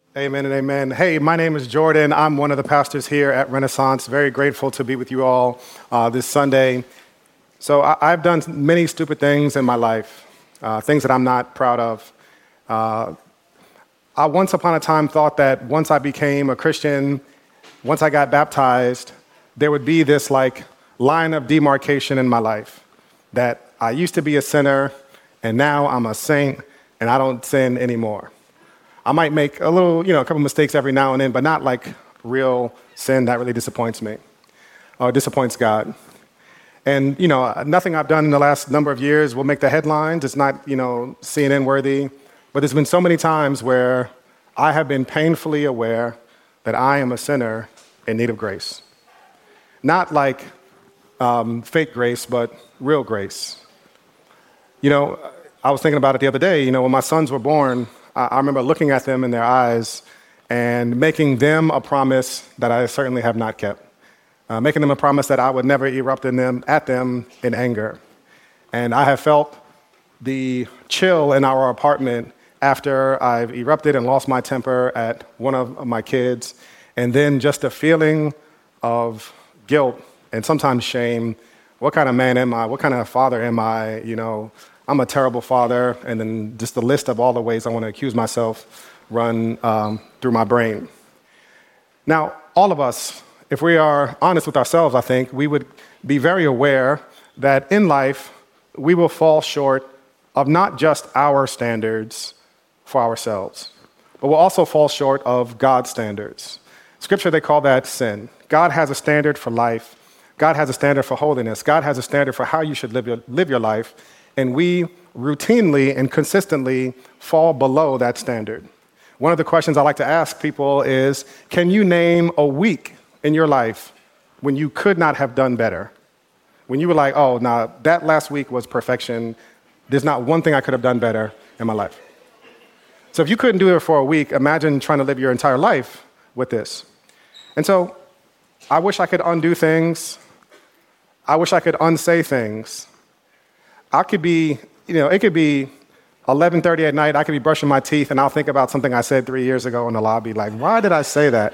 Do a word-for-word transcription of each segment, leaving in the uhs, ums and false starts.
Amen and amen. Hey, my name is Jordan. I'm one of the pastors here at Renaissance. Very grateful to be with you all uh, this Sunday. So I- I've done many stupid things in my life, uh, things that I'm not proud of. Uh, I once upon a time thought that once I became a Christian, once I got baptized, there would be this like line of demarcation in my life, that I used to be a sinner and now I'm a saint and I don't sin anymore. I might make a little, you know, a couple mistakes every now and then, but not like real sin that really disappoints me or disappoints God. And, you know, nothing I've done in the last number of years will make the headlines. It's not, you know, C N N worthy. But there's been so many times where I have been painfully aware that I am a sinner in need of grace. Not like um, fake grace, but real grace. You know, I was thinking about it the other day. You know, when my sons were born, I remember looking at them in their eyes and making them a promise that I certainly have not kept, uh, making them a promise that I would never erupt in them, at them in anger. And I have felt the chill in our apartment after I've erupted and lost my temper at one of my kids, and then just a feeling of guilt and sometimes shame. What kind of man am I? What kind of father am I? You know, I'm a terrible father, and then just the list of all the ways I want to accuse myself run um, through my brain. Now, all of us, if we are honest with ourselves, I think, we would be very aware that in life, we will fall short of not just our standards for ourselves, but we'll also fall short of God's standards. Scripture, they call that sin. God has a standard for life. God has a standard for holiness. God has a standard for how you should live your, live your life. And we routinely and consistently fall below that standard. One of the questions I like to ask people is, can you name a week in your life when you could not have done better? When you were like, oh, nah, that last week was perfection. There's not one thing I could have done better in my life. So if you couldn't do it for a week, imagine trying to live your entire life with this. And so I wish I could undo things. I wish I could unsay things. I could be, you know, it could be eleven thirty at night, I could be brushing my teeth, and I'll think about something I said three years ago in the lobby, like, why did I say that?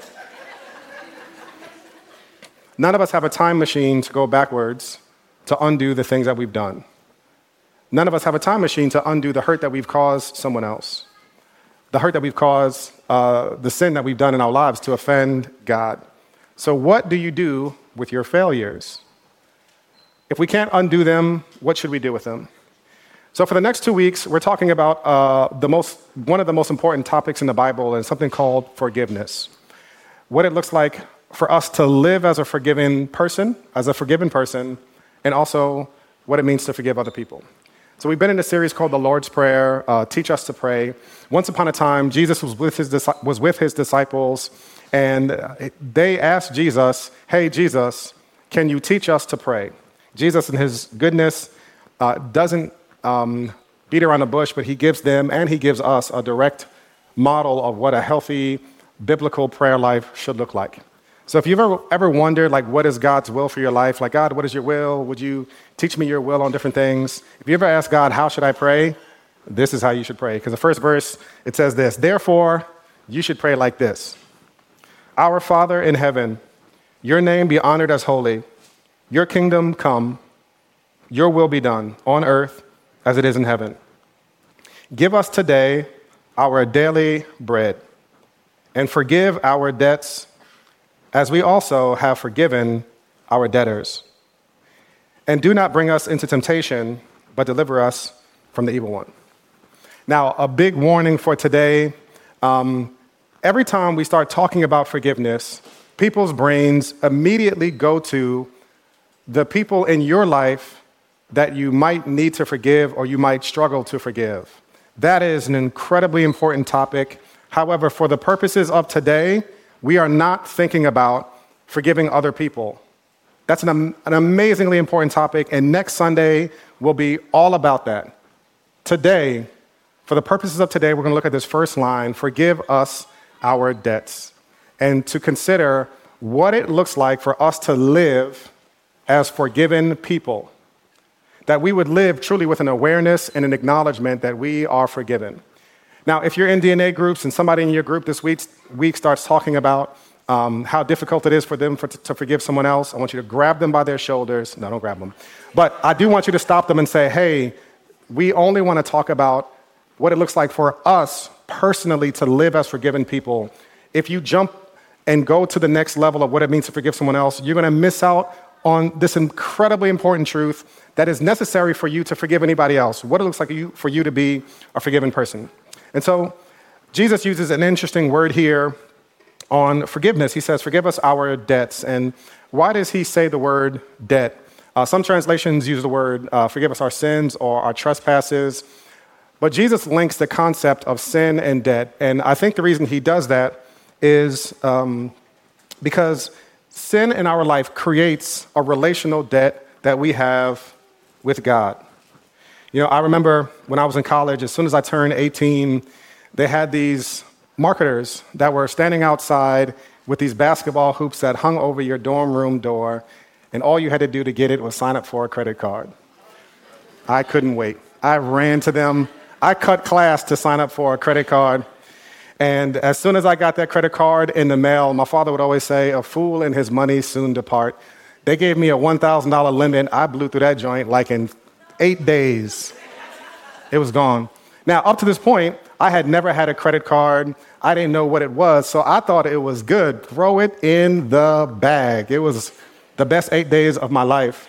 None of us have a time machine to go backwards to undo the things that we've done. None of us have a time machine to undo the hurt that we've caused someone else, the hurt that we've caused, uh, the sin that we've done in our lives to offend God. So what do you do with your failures? If we can't undo them, what should we do with them? So for the next two weeks, we're talking about uh, the most, one of the most important topics in the Bible, and something called forgiveness. What it looks like for us to live as a forgiven person, as a forgiven person, and also what it means to forgive other people. So we've been in a series called The Lord's Prayer, uh, Teach Us to Pray. Once upon a time, Jesus was with his was with his disciples, and they asked Jesus, hey, Jesus, can you teach us to pray? Jesus, in his goodness, uh, doesn't um, beat around the bush, but he gives them and he gives us a direct model of what a healthy biblical prayer life should look like. So if you've ever, ever wondered, like, what is God's will for your life? Like, God, what is your will? Would you teach me your will on different things? If you ever ask God, how should I pray? This is how you should pray. Because the first verse, it says this, therefore, you should pray like this. Our Father in heaven, your name be honored as holy. Your kingdom come, your will be done on earth as it is in heaven. Give us today our daily bread, and forgive our debts as we also have forgiven our debtors. And do not bring us into temptation, but deliver us from the evil one. Now, a big warning for today. Um, every time we start talking about forgiveness, people's brains immediately go to the people in your life that you might need to forgive or you might struggle to forgive. That is an incredibly important topic. However, for the purposes of today, we are not thinking about forgiving other people. That's an, an amazingly important topic, and next Sunday will be all about that. Today, for the purposes of today, we're going to look at this first line, forgive us our debts, and to consider what it looks like for us to live as forgiven people, that we would live truly with an awareness and an acknowledgement that we are forgiven. Now, if you're in D N A groups and somebody in your group this week, week starts talking about um, how difficult it is for them for, to forgive someone else, I want you to grab them by their shoulders. No, don't grab them. But I do want you to stop them and say, hey, we only want to talk about what it looks like for us personally to live as forgiven people. If you jump and go to the next level of what it means to forgive someone else, you're going to miss out on this incredibly important truth that is necessary for you to forgive anybody else, what it looks like you, for you to be a forgiven person. And so Jesus uses an interesting word here on forgiveness. He says, forgive us our debts. And why does he say the word debt? Uh, some translations use the word uh, forgive us our sins or our trespasses. But Jesus links the concept of sin and debt. And I think the reason he does that is um, because sin in our life creates a relational debt that we have with God. You know, I remember when I was in college, as soon as I turned eighteen, they had these marketers that were standing outside with these basketball hoops that hung over your dorm room door, and all you had to do to get it was sign up for a credit card. I couldn't wait. I ran to them. I cut class to sign up for a credit card. And as soon as I got that credit card in the mail, my father would always say, a fool and his money soon depart. They gave me a one thousand dollars limit. I blew through that joint like in eight days. It was gone. Now, up to this point, I had never had a credit card. I didn't know what it was, so I thought it was good. Throw it in the bag. It was the best eight days of my life.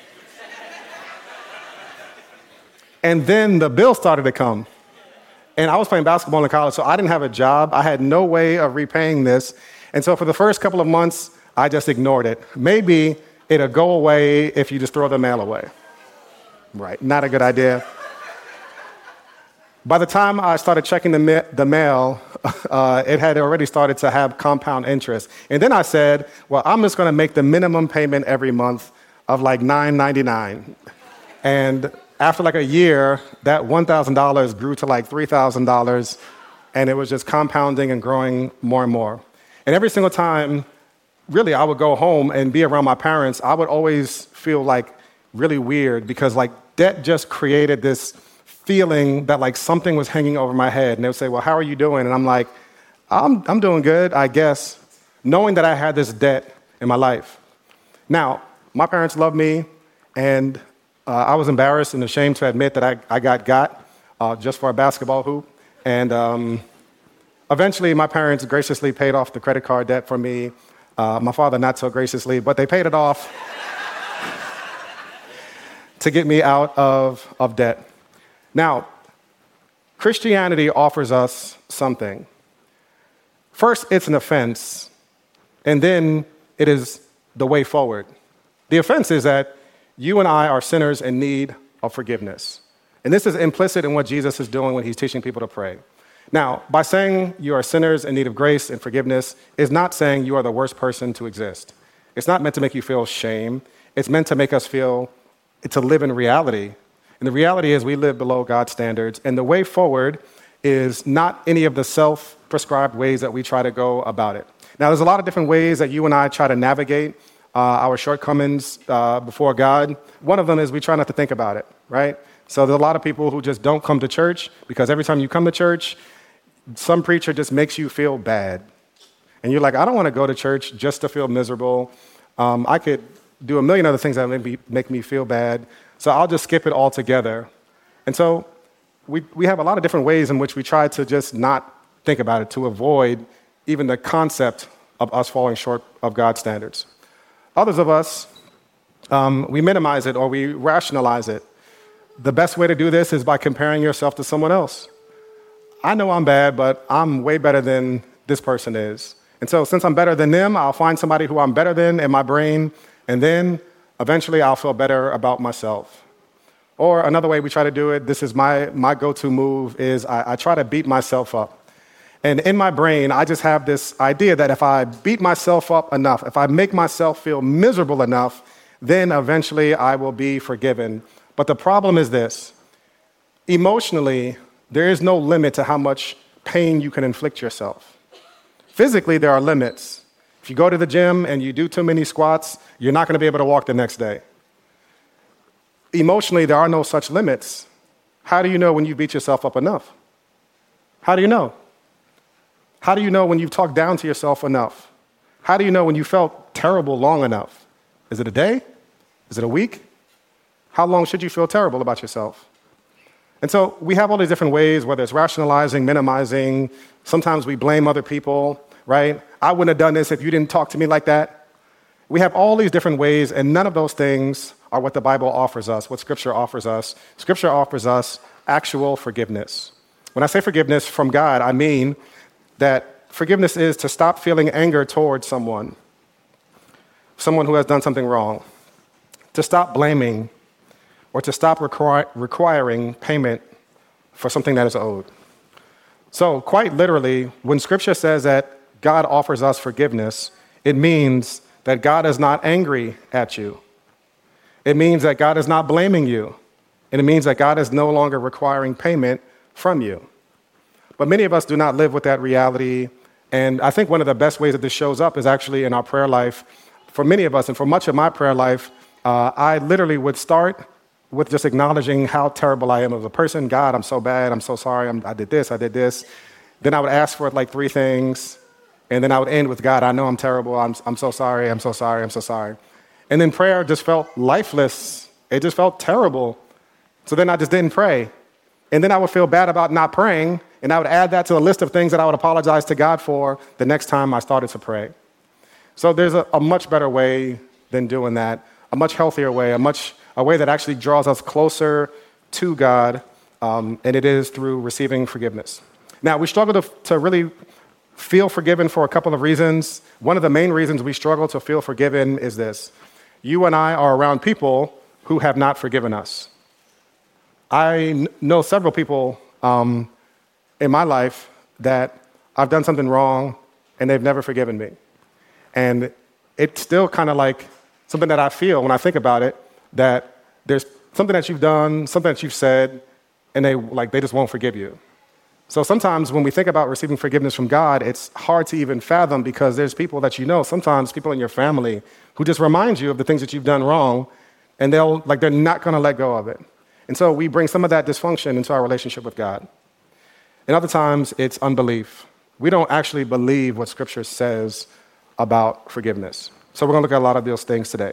And then the bill started to come. And I was playing basketball in college, so I didn't have a job. I had no way of repaying this. And so for the first couple of months, I just ignored it. Maybe it'll go away if you just throw the mail away. Right, not a good idea. By the time I started checking the, ma- the mail, uh, it had already started to have compound interest. And then I said, well, I'm just going to make the minimum payment every month of like nine ninety-nine. And after like a year, that one thousand dollars grew to like three thousand dollars, and it was just compounding and growing more and more. And every single time, really, I would go home and be around my parents, I would always feel like really weird because like debt just created this feeling that like something was hanging over my head. And they would say, well, how are you doing? And I'm like, I'm, I'm doing good, I guess, knowing that I had this debt in my life. Now, my parents loved me, and uh, I was embarrassed and ashamed to admit that I, I got got uh, just for a basketball hoop. And um, eventually, my parents graciously paid off the credit card debt for me. Uh, my father, not so graciously, but they paid it off to get me out of, of debt. Now, Christianity offers us something. First, it's an offense, and then it is the way forward. The offense is that you and I are sinners in need of forgiveness. And this is implicit in what Jesus is doing when he's teaching people to pray. Now, by saying you are sinners in need of grace and forgiveness is not saying you are the worst person to exist. It's not meant to make you feel shame. It's meant to make us feel, to live in reality. And the reality is we live below God's standards. And the way forward is not any of the self-prescribed ways that we try to go about it. Now, there's a lot of different ways that you and I try to navigate uh, our shortcomings uh, before God. One of them is we try not to think about it, right? So there's a lot of people who just don't come to church because every time you come to church, some preacher just makes you feel bad. And you're like, I don't want to go to church just to feel miserable. Um, I could do a million other things that make me, make me feel bad. So I'll just skip it altogether. And so we, we have a lot of different ways in which we try to just not think about it, to avoid even the concept of us falling short of God's standards. Others of us, um, we minimize it or we rationalize it. The best way to do this is by comparing yourself to someone else. I know I'm bad, but I'm way better than this person is. And so since I'm better than them, I'll find somebody who I'm better than in my brain, and then eventually I'll feel better about myself. Or another way we try to do it, this is my, my go-to move, is I, I try to beat myself up. And in my brain, I just have this idea that if I beat myself up enough, if I make myself feel miserable enough, then eventually I will be forgiven. But the problem is this: emotionally, there is no limit to how much pain you can inflict yourself. Physically, there are limits. If you go to the gym and you do too many squats, you're not going to be able to walk the next day. Emotionally, there are no such limits. How do you know when you beat yourself up enough? How do you know? How do you know when you've talked down to yourself enough? How do you know when you felt terrible long enough? Is it a day? Is it a week? How long should you feel terrible about yourself? And so we have all these different ways, whether it's rationalizing, minimizing. Sometimes we blame other people, right? I wouldn't have done this if you didn't talk to me like that. We have all these different ways, and none of those things are what the Bible offers us, what Scripture offers us. Scripture offers us actual forgiveness. When I say forgiveness from God, I mean that forgiveness is to stop feeling anger towards someone, someone who has done something wrong, to stop blaming, or to stop requir- requiring payment for something that is owed. So quite literally, when Scripture says that God offers us forgiveness, it means that God is not angry at you. It means that God is not blaming you. And it means that God is no longer requiring payment from you. But many of us do not live with that reality. And I think one of the best ways that this shows up is actually in our prayer life. For many of us, and for much of my prayer life, uh, I literally would start with just acknowledging how terrible I am as a person. God, I'm so bad. I'm so sorry. I'm, I did this. I did this. Then I would ask for like three things. And then I would end with, God, I know I'm terrible. I'm, I'm so sorry. I'm so sorry. I'm so sorry. And then prayer just felt lifeless. It just felt terrible. So then I just didn't pray. And then I would feel bad about not praying. And I would add that to the list of things that I would apologize to God for the next time I started to pray. So there's a, a much better way than doing that, a much healthier way, a much a way that actually draws us closer to God, um, and it is through receiving forgiveness. Now, we struggle to, to really feel forgiven for a couple of reasons. One of the main reasons we struggle to feel forgiven is this. You and I are around people who have not forgiven us. I n- know several people um, in my life that I've done something wrong, and they've never forgiven me. And it's still kind of like something that I feel when I think about it, that there's something that you've done, something that you've said, and they like they just won't forgive you. So sometimes when we think about receiving forgiveness from God, it's hard to even fathom because there's people that you know, sometimes people in your family who just remind you of the things that you've done wrong, and they'll like they're not going to let go of it. And so we bring some of that dysfunction into our relationship with God. And other times it's unbelief. We don't actually believe what Scripture says about forgiveness. So we're going to look at a lot of those things today.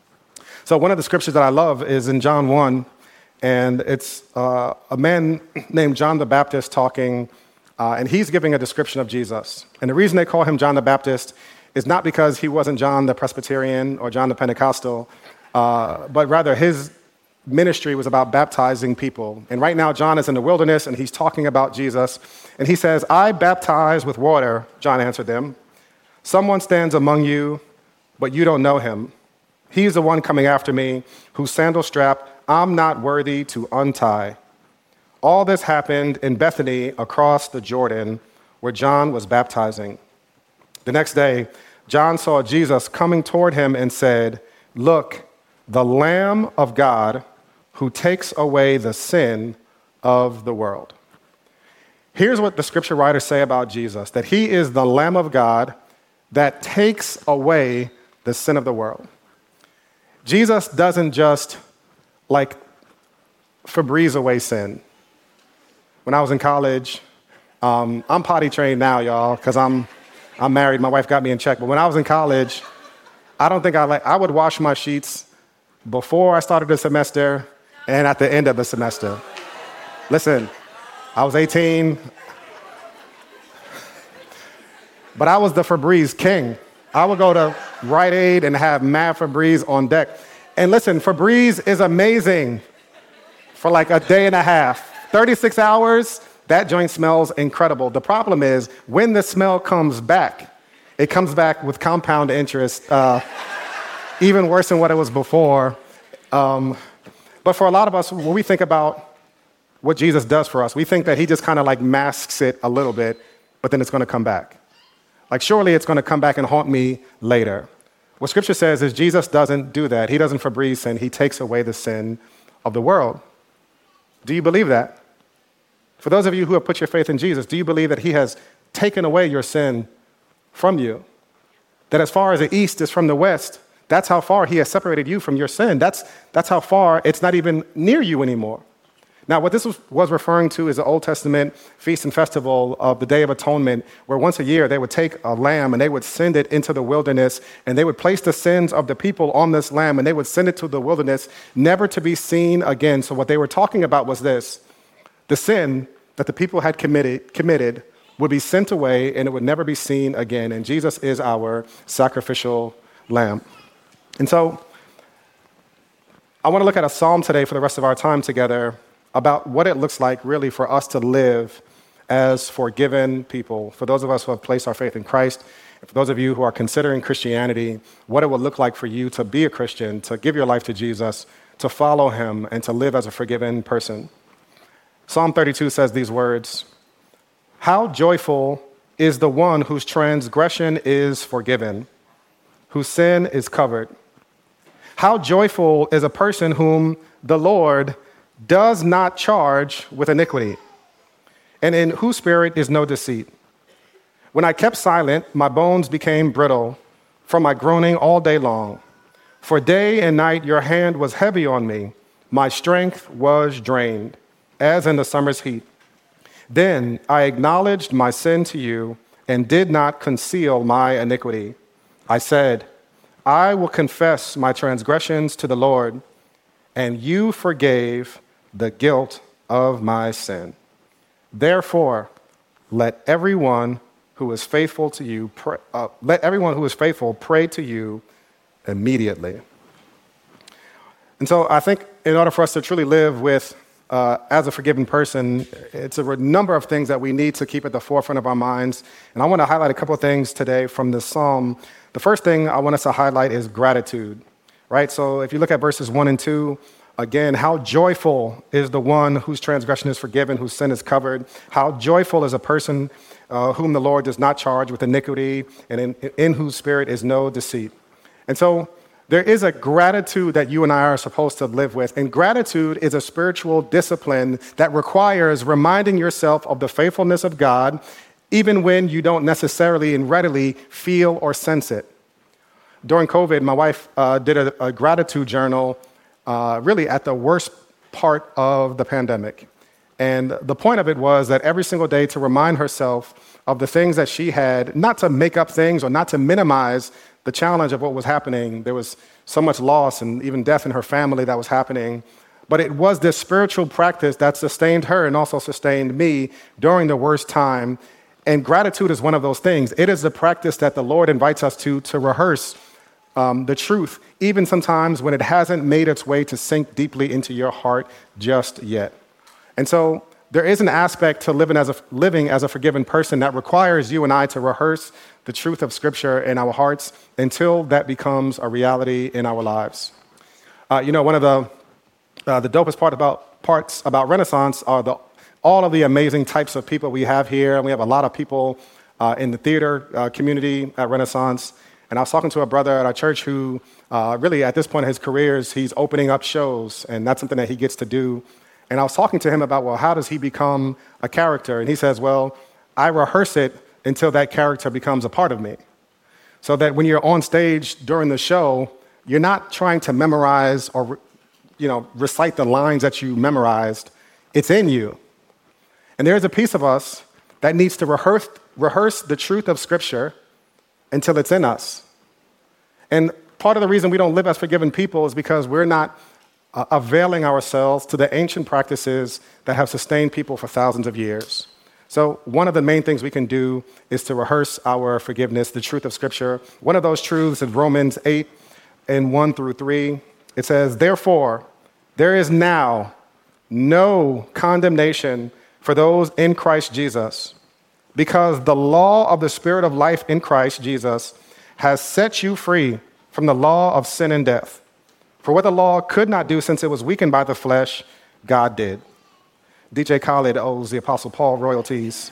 So one of the scriptures that I love is in John one, and it's uh, a man named John the Baptist talking, uh, and he's giving a description of Jesus. And the reason they call him John the Baptist is not because he wasn't John the Presbyterian or John the Pentecostal, uh, but rather his ministry was about baptizing people. And right now, John is in the wilderness, and he's talking about Jesus. And he says, I baptize with water, John answered them. Someone stands among you, but you don't know him. He's the one coming after me, whose sandal strap I'm not worthy to untie. All this happened in Bethany across the Jordan, where John was baptizing. The next day, John saw Jesus coming toward him and said, Look, the Lamb of God who takes away the sin of the world. Here's what the scripture writers say about Jesus, that he is the Lamb of God that takes away the sin of the world. Jesus doesn't just, like, Febreze away sin. When I was in college, um, I'm potty trained now, y'all, because I'm I'm married. My wife got me in check. But when I was in college, I don't think I like. I would wash my sheets before I started the semester and at the end of the semester. Listen, I was eighteen, but I was the Febreze king. I would go to Rite Aid and have mad Febreze on deck. And listen, Febreze is amazing for like a day and a half. thirty-six hours, that joint smells incredible. The problem is when the smell comes back, it comes back with compound interest, uh, even worse than what it was before. Um, but for a lot of us, when we think about what Jesus does for us, we think that he just kind of like masks it a little bit, but then it's going to come back. Like, surely it's going to come back and haunt me later. What Scripture says is Jesus doesn't do that. He doesn't Febreze sin. He takes away the sin of the world. Do you believe that? For those of you who have put your faith in Jesus, do you believe that he has taken away your sin from you? That as far as the east is from the west, that's how far he has separated you from your sin. That's, that's how far it's not even near you anymore. Now, what this was, was referring to is the Old Testament feast and festival of the Day of Atonement, where once a year they would take a lamb and they would send it into the wilderness, and they would place the sins of the people on this lamb, and they would send it to the wilderness, never to be seen again. So what they were talking about was this: the sin that the people had committed, committed would be sent away, and it would never be seen again. And Jesus is our sacrificial lamb. And so I want to look at a psalm today for the rest of our time together about what it looks like really for us to live as forgiven people. For those of us who have placed our faith in Christ, and for those of you who are considering Christianity, what it will look like for you to be a Christian, to give your life to Jesus, to follow him, and to live as a forgiven person. Psalm thirty-two says these words: "How joyful is the one whose transgression is forgiven, whose sin is covered. How joyful is a person whom the Lord does not charge with iniquity, and in whose spirit is no deceit. When I kept silent, my bones became brittle from my groaning all day long. For day and night your hand was heavy on me. My strength was drained, as in the summer's heat. Then I acknowledged my sin to you and did not conceal my iniquity. I said, I will confess my transgressions to the Lord, and you forgave the guilt of my sin. Therefore, let everyone who is faithful to you, pray, uh, let everyone who is faithful pray to you immediately." And so I think in order for us to truly live with, uh, as a forgiven person, it's a number of things that we need to keep at the forefront of our minds. And I want to highlight a couple of things today from this psalm. The first thing I want us to highlight is gratitude, right? So if you look at verses one and two, again, how joyful is the one whose transgression is forgiven, whose sin is covered. How joyful is a person uh, whom the Lord does not charge with iniquity, and in, in whose spirit is no deceit. And so there is a gratitude that you and I are supposed to live with. And gratitude is a spiritual discipline that requires reminding yourself of the faithfulness of God, even when you don't necessarily and readily feel or sense it. During COVID, my wife uh, did a, a gratitude journal Uh, really at the worst part of the pandemic. And the point of it was that every single day to remind herself of the things that she had, not to make up things or not to minimize the challenge of what was happening. There was so much loss and even death in her family that was happening. But it was this spiritual practice that sustained her and also sustained me during the worst time. And gratitude is one of those things. It is the practice that the Lord invites us to, to rehearse Um, the truth, even sometimes when it hasn't made its way to sink deeply into your heart just yet. And so there is an aspect to living as a, living as a forgiven person that requires you and I to rehearse the truth of Scripture in our hearts until that becomes a reality in our lives. Uh, you know, one of the uh, the dopest part about, parts about Renaissance are the, all of the amazing types of people we have here. And we have a lot of people uh, in the theater uh, community at Renaissance. And I was talking to a brother at our church who uh, really at this point in his career, he's opening up shows, and that's something that he gets to do. And I was talking to him about, well, how does he become a character? And he says, well, I rehearse it until that character becomes a part of me. So that when you're on stage during the show, you're not trying to memorize or, you know, recite the lines that you memorized. It's in you. And there's a piece of us that needs to rehearse, rehearse the truth of Scripture until it's in us. And part of the reason we don't live as forgiven people is because we're not uh, availing ourselves to the ancient practices that have sustained people for thousands of years. So one of the main things we can do is to rehearse our forgiveness, the truth of Scripture. One of those truths is Romans eight and one through three. It says, therefore, there is now no condemnation for those in Christ Jesus, because the law of the Spirit of life in Christ Jesus has set you free from the law of sin and death. For what the law could not do since it was weakened by the flesh, God did. D J Khaled owes the Apostle Paul royalties.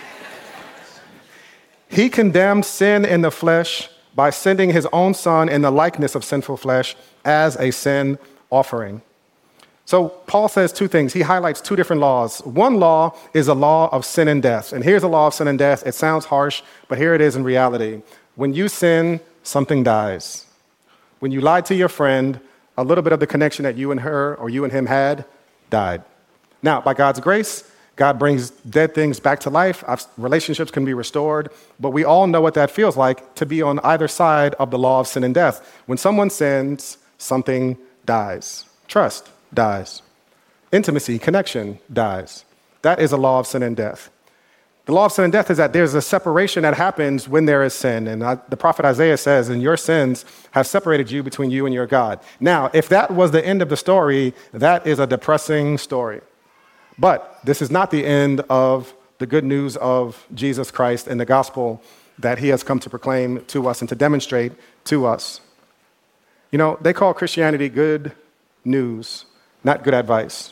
He condemned sin in the flesh by sending his own son in the likeness of sinful flesh as a sin offering. So Paul says two things. He highlights two different laws. One law is a law of sin and death. And here's a law of sin and death. It sounds harsh, but here it is in reality. When you sin, something dies. When you lied to your friend, a little bit of the connection that you and her or you and him had died. Now, by God's grace, God brings dead things back to life. Relationships can be restored. But we all know what that feels like to be on either side of the law of sin and death. When someone sins, something dies. Trust dies. Intimacy, connection dies. That is a law of sin and death. The law of sin and death is that there's a separation that happens when there is sin. And I, the prophet Isaiah says, and your sins have separated you between you and your God. Now, if that was the end of the story, that is a depressing story. But this is not the end of the good news of Jesus Christ and the gospel that he has come to proclaim to us and to demonstrate to us. You know, they call Christianity good news, not good advice.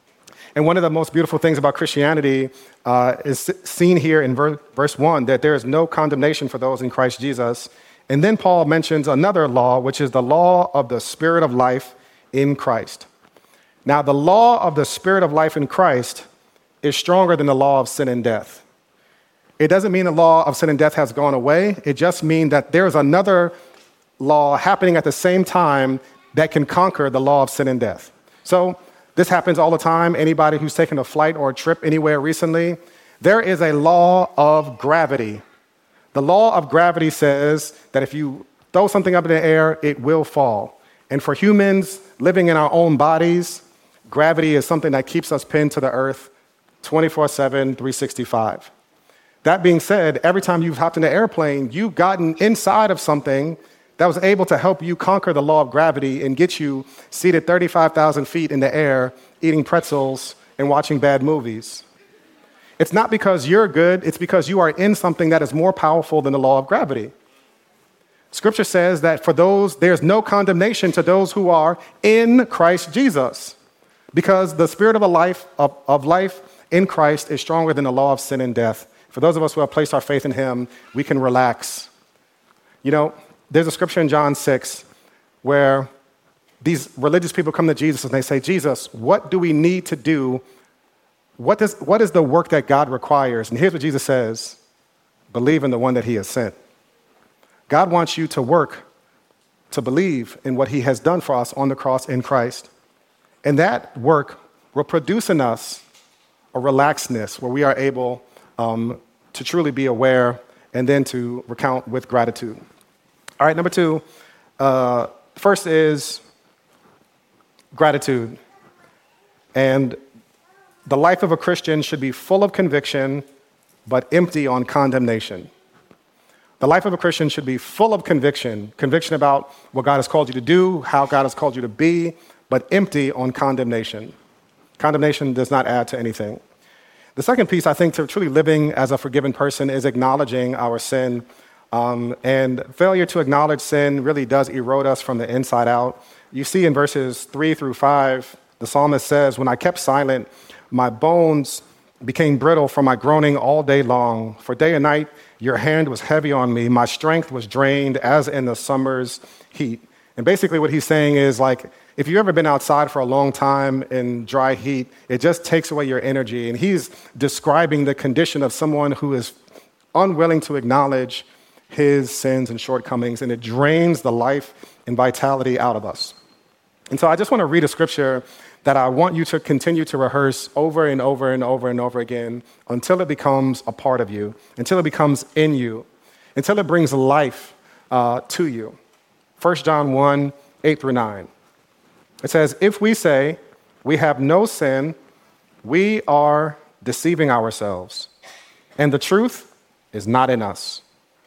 And one of the most beautiful things about Christianity uh, is seen here in ver- verse one, that there is no condemnation for those in Christ Jesus. And then Paul mentions another law, which is the law of the Spirit of life in Christ. Now, the law of the Spirit of life in Christ is stronger than the law of sin and death. It doesn't mean the law of sin and death has gone away. It just means that there's another law happening at the same time that can conquer the law of sin and death. So this happens all the time. Anybody who's taken a flight or a trip anywhere recently, there is a law of gravity. The law of gravity says that if you throw something up in the air, it will fall. And for humans living in our own bodies, gravity is something that keeps us pinned to the earth twenty-four seven, three sixty-five. That being said, every time you've hopped in an airplane, you've gotten inside of something that was able to help you conquer the law of gravity and get you seated thirty-five thousand feet in the air, eating pretzels and watching bad movies. It's not because you're good, it's because you are in something that is more powerful than the law of gravity. Scripture says that for those, there's no condemnation to those who are in Christ Jesus, because the spirit of a life of, of life in Christ is stronger than the law of sin and death. For those of us who have placed our faith in him, we can relax. You know, there's a scripture in John six where these religious people come to Jesus and they say, Jesus, what do we need to do? What, does, what is the work that God requires? And here's what Jesus says: believe in the one that he has sent. God wants you to work to believe in what he has done for us on the cross in Christ. And that work will produce in us a relaxedness where we are able um, to truly be aware and then to recount with gratitude. All right, number two, uh, first is gratitude. And the life of a Christian should be full of conviction, but empty on condemnation. The life of a Christian should be full of conviction, conviction about what God has called you to do, how God has called you to be, but empty on condemnation. Condemnation does not add to anything. The second piece, I think, to truly living as a forgiven person is acknowledging our sin. Um, and failure to acknowledge sin really does erode us from the inside out. You see in verses three through five, the psalmist says, when I kept silent, my bones became brittle from my groaning all day long. For day and night, your hand was heavy on me. My strength was drained as in the summer's heat. And basically what he's saying is, like, if you've ever been outside for a long time in dry heat, it just takes away your energy. And he's describing the condition of someone who is unwilling to acknowledge his sins and shortcomings, and it drains the life and vitality out of us. And so I just want to read a scripture that I want you to continue to rehearse over and over and over and over again until it becomes a part of you, until it becomes in you, until it brings life uh, to you. First John one, eight through nine. It says, if we say we have no sin, we are deceiving ourselves, and the truth is not in us.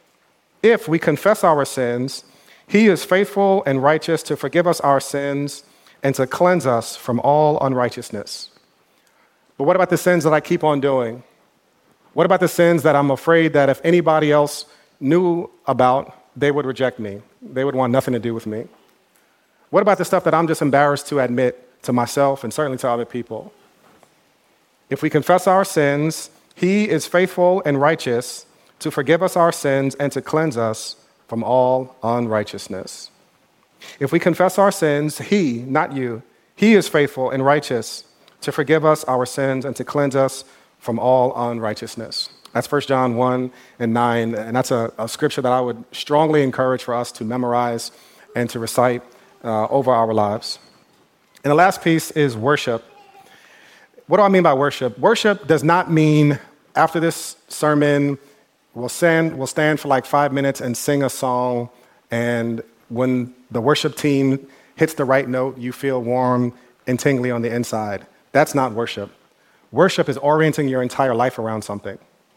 If we confess our sins, he is faithful and righteous to forgive us our sins and to cleanse us from all unrighteousness. But what about the sins that I keep on doing? What about the sins that I'm afraid that if anybody else knew about, they would reject me? They would want nothing to do with me. What about the stuff that I'm just embarrassed to admit to myself and certainly to other people? If we confess our sins, he is faithful and righteous to forgive us our sins and to cleanse us from all unrighteousness. If we confess our sins, he, not you, he is faithful and righteous to forgive us our sins and to cleanse us from all unrighteousness. That's First John one and nine, and that's a, a scripture that I would strongly encourage for us to memorize and to recite uh, over our lives. And the last piece is worship. What do I mean by worship? Worship does not mean after this sermon, we'll stand, we'll stand for like five minutes and sing a song, and when the worship team hits the right note, you feel warm and tingly on the inside. That's not worship. Worship is orienting your entire life around something.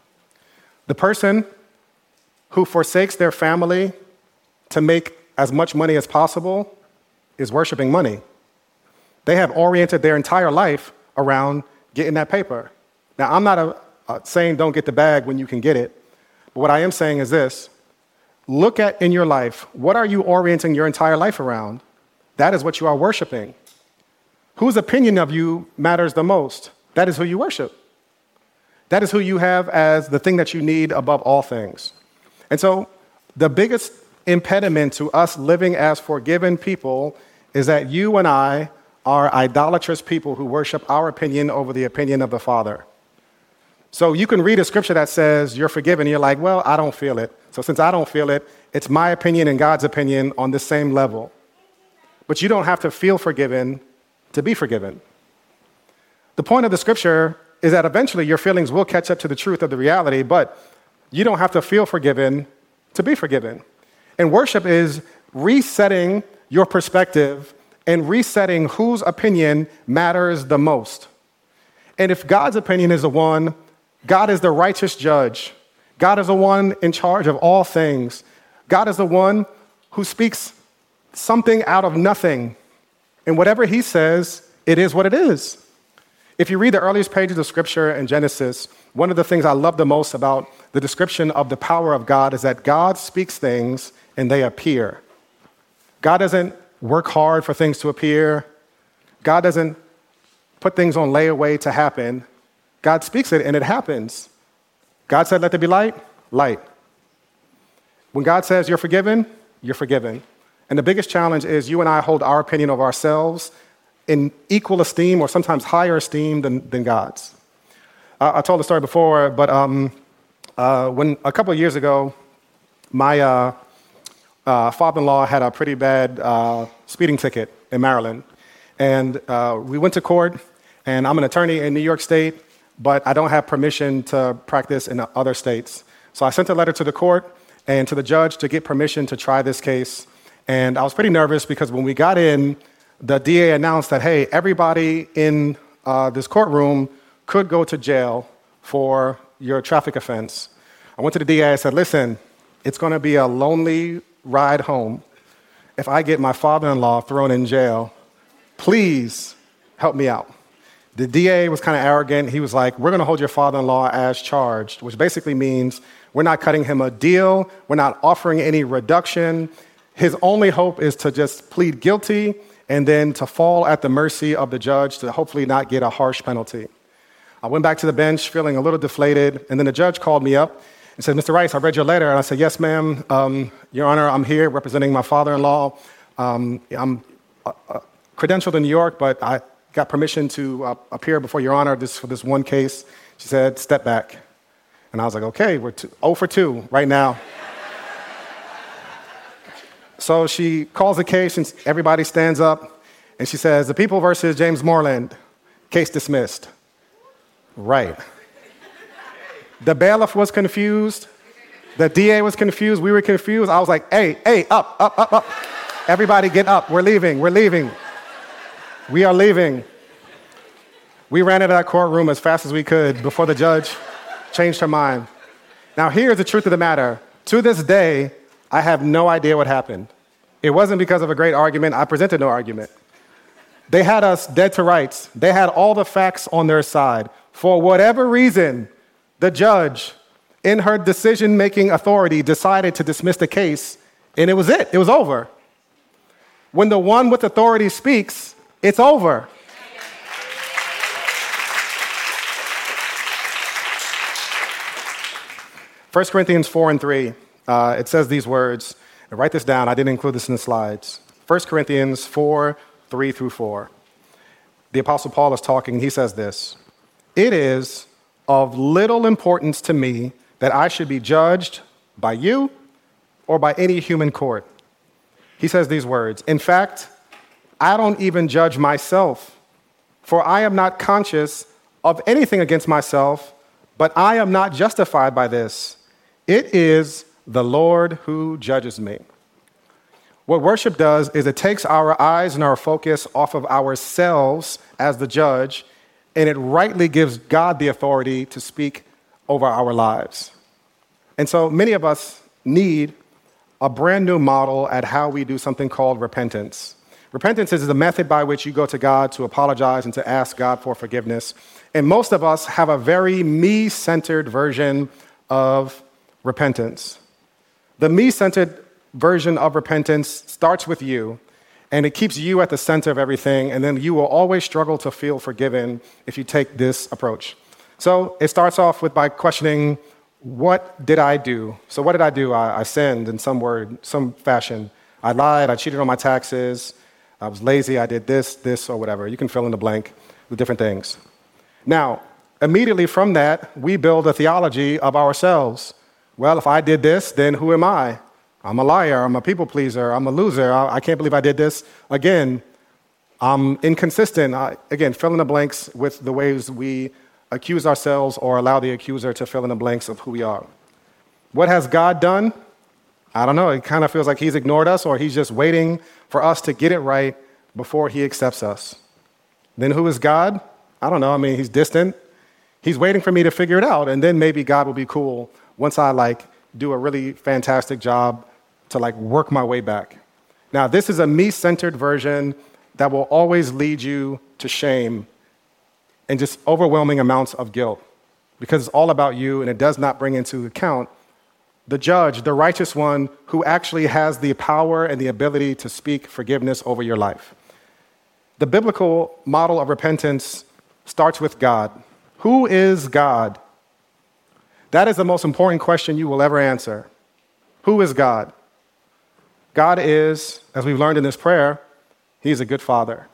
The person who forsakes their family to make as much money as possible is worshiping money. They have oriented their entire life around getting that paper. Now, I'm not a, a saying don't get the bag when you can get it, but what I am saying is this. Look at in your life, what are you orienting your entire life around? That is what you are worshiping. Whose opinion of you matters the most? That is who you worship. That is who you have as the thing that you need above all things. And so the biggest impediment to us living as forgiven people is that you and I are idolatrous people who worship our opinion over the opinion of the Father. So you can read a scripture that says you're forgiven, and you're like, well, I don't feel it. So since I don't feel it, it's my opinion and God's opinion on the same level. But you don't have to feel forgiven to be forgiven. The point of the scripture is that eventually your feelings will catch up to the truth of the reality, but you don't have to feel forgiven to be forgiven. And worship is resetting your perspective and resetting whose opinion matters the most. And if God's opinion is the one, God is the righteous judge. God is the one in charge of all things. God is the one who speaks something out of nothing. And whatever he says, it is what it is. If you read the earliest pages of Scripture in Genesis, one of the things I love the most about the description of the power of God is that God speaks things and they appear. God doesn't work hard for things to appear. God doesn't put things on layaway to happen. God speaks it and it happens. God said, let there be light, light. When God says you're forgiven, you're forgiven. And the biggest challenge is you and I hold our opinion of ourselves in equal esteem or sometimes higher esteem than, than God's. Uh, I told the story before, but um, uh, when a couple of years ago, my uh, uh, father-in-law had a pretty bad uh, speeding ticket in Maryland. And uh, we went to court, and I'm an attorney in New York State, but I don't have permission to practice in other states. So I sent a letter to the court and to the judge to get permission to try this case. And I was pretty nervous because when we got in, the D A announced that, hey, everybody in uh, this courtroom could go to jail for your traffic offense. I went to the D A and said, listen, it's going to be a lonely ride home if I get my father-in-law thrown in jail. Please help me out. The D A was kind of arrogant. He was like, we're going to hold your father-in-law as charged, which basically means we're not cutting him a deal. We're not offering any reduction. His only hope is to just plead guilty and then to fall at the mercy of the judge to hopefully not get a harsh penalty. I went back to the bench feeling a little deflated, and then the judge called me up and said, Mister Rice, I read your letter. And I said, yes, ma'am. Um, Your Honor, I'm here representing my father-in-law. Um, I'm uh, uh, credentialed in New York, but I got permission to uh, appear before Your Honor this, for this one case. She said, step back. And I was like, okay, we're two, oh for two right now. So she calls the case, and everybody stands up, and she says, the People versus James Moreland, case dismissed. Right. The bailiff was confused. The D A was confused. We were confused. I was like, hey, hey, up, up, up, up. Everybody get up. We're leaving. We're leaving. We are leaving. We ran into that courtroom as fast as we could before the judge changed her mind. Now, here's the truth of the matter. To this day, I have no idea what happened. It wasn't because of a great argument. I presented no argument. They had us dead to rights. They had all the facts on their side. For whatever reason, the judge, in her decision-making authority, decided to dismiss the case, and it was it. It was over. When the one with authority speaks, it's over. First Corinthians four and three, uh, it says these words. And write this down. I didn't include this in the slides. First Corinthians four, three through four. The Apostle Paul is talking. He says this. It is of little importance to me that I should be judged by you or by any human court. He says these words. In fact, I don't even judge myself, for I am not conscious of anything against myself, but I am not justified by this. It is the Lord who judges me. What worship does is it takes our eyes and our focus off of ourselves as the judge, and it rightly gives God the authority to speak over our lives. And so many of us need a brand new model at how we do something called repentance. Repentance is the method by which you go to God to apologize and to ask God for forgiveness. And most of us have a very me-centered version of repentance. The me-centered version of repentance starts with you, and it keeps you at the center of everything, and then you will always struggle to feel forgiven if you take this approach. So it starts off with by questioning, what did I do? So what did I do? I, I sinned in some word, some fashion. I lied, I cheated on my taxes, I was lazy, I did this, this, or whatever. You can fill in the blank with different things. Now, immediately from that, we build a theology of ourselves. Well, if I did this, then who am I? I'm a liar, I'm a people pleaser, I'm a loser, I, I can't believe I did this. Again, I'm inconsistent. I, again, fill in the blanks with the ways we accuse ourselves or allow the accuser to fill in the blanks of who we are. What has God done? I don't know. It kind of feels like he's ignored us, or he's just waiting for us to get it right before he accepts us. Then who is God? I don't know. I mean, he's distant. He's waiting for me to figure it out, and then maybe God will be cool once I like do a really fantastic job to like work my way back. Now, this is a me-centered version that will always lead you to shame and just overwhelming amounts of guilt, because it's all about you and it does not bring into account the judge, the righteous one who actually has the power and the ability to speak forgiveness over your life. The biblical model of repentance starts with God. Who is God? That is the most important question you will ever answer. Who is God? God is, as we've learned in this prayer, he's a good father.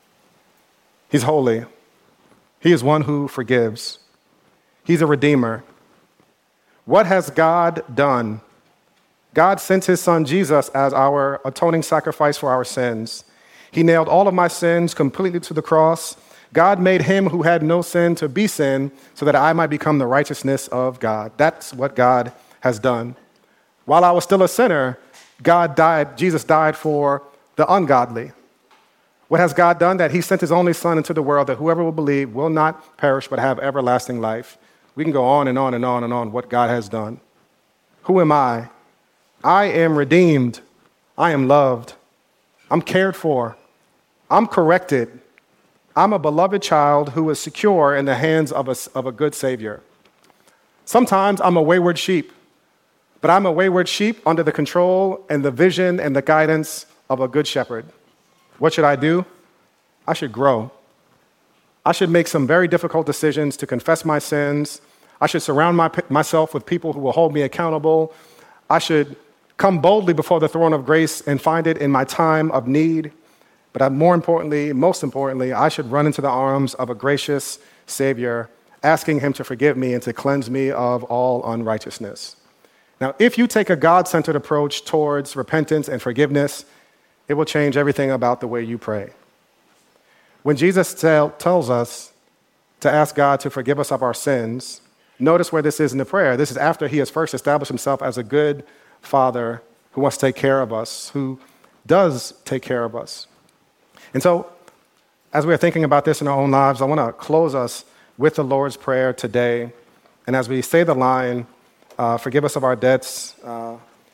He's holy. He is one who forgives. He's a redeemer. What has God done? God sent his son Jesus as our atoning sacrifice for our sins. He nailed all of my sins completely to the cross. God made him who had no sin to be sin so that I might become the righteousness of God. That's what God has done. While I was still a sinner, God died, Jesus died for the ungodly. What has God done? That he sent his only son into the world that whoever will believe will not perish but have everlasting life. We can go on and on and on and on what God has done. Who am I? I am redeemed. I am loved. I'm cared for. I'm corrected. I'm a beloved child who is secure in the hands of a, of a good Savior. Sometimes I'm a wayward sheep, but I'm a wayward sheep under the control and the vision and the guidance of a good shepherd. What should I do? I should grow. I should make some very difficult decisions to confess my sins. I should surround my, myself with people who will hold me accountable. I should come boldly before the throne of grace and find it in my time of need. But more importantly, most importantly, I should run into the arms of a gracious Savior, asking him to forgive me and to cleanse me of all unrighteousness. Now, if you take a God-centered approach towards repentance and forgiveness, it will change everything about the way you pray. When Jesus tell, tells us to ask God to forgive us of our sins, notice where this is in the prayer. This is after he has first established himself as a good father who wants to take care of us, who does take care of us. And so, as we're thinking about this in our own lives, I want to close us with the Lord's Prayer today. And as we say the line, uh, forgive us of our debts, uh,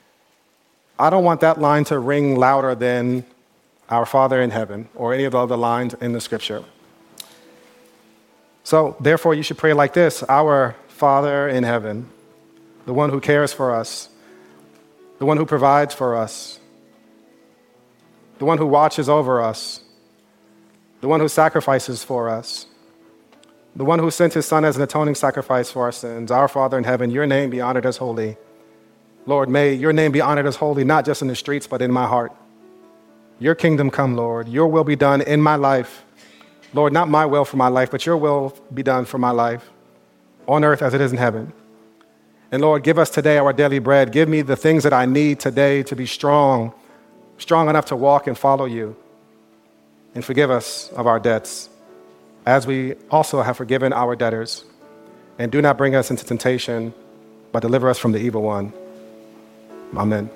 I don't want that line to ring louder than our Father in heaven or any of the other lines in the scripture. So, therefore, you should pray like this: Our Father in heaven, the one who cares for us, the one who provides for us, the one who watches over us, the one who sacrifices for us, the one who sent his son as an atoning sacrifice for our sins. Our Father in heaven, your name be honored as holy. Lord, may your name be honored as holy, not just in the streets, but in my heart. Your kingdom come, Lord. Your will be done in my life. Lord, not my will for my life, but your will be done for my life, on earth as it is in heaven. And Lord, give us today our daily bread. Give me the things that I need today to be strong, strong enough to walk and follow you. And forgive us of our debts. as we also have forgiven our debtors. And do not bring us into temptation, but deliver us from the evil one. Amen.